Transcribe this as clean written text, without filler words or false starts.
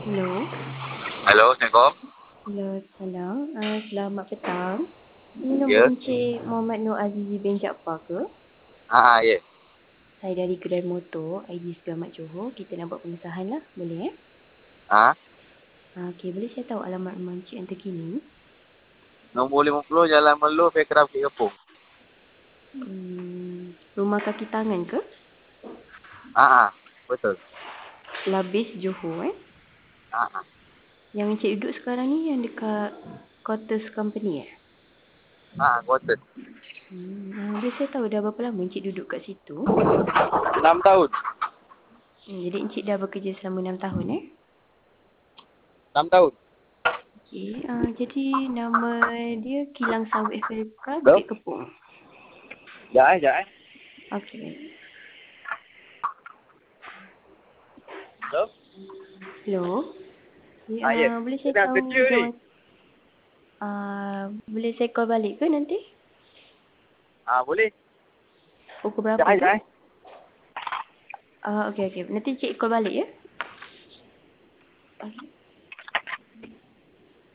Hello. Halo, Assalamualaikum. Hello, salam. Selamat petang. Ini nombor Ya. Encik Muhammad Nur Azizi bin Jaafar ke? Ya. Saya dari kedai motor, ID Selamat Johor. Kita nak buat pengesahan lah. Boleh Ha? Okey, boleh saya tahu alamat rumah Encik yang terkini? Nombor 50 Jalan Melu, Faircraft Bukit Kepung. Rumah kaki tangan ke? Betul. Labis Johor Ha. Yang Encik duduk sekarang ni yang dekat Quarters Company Quarter. Boleh saya tahu dah berapa lama Encik duduk kat situ? 6 tahun. Jadi Encik dah bekerja selama 6 tahun 6 tahun. Okey, jadi nama dia Kilang Sawit Faircraft Hello? Bukit Kepung. Sekejap. Okey, baik. Hello? Hello. Okay, Ya. boleh saya Sedang tahu kerja ni. jam boleh saya call balik ke nanti? Boleh. Pukul berapa tu? Sekejap. Okey. Nanti cik call balik ya. Okey.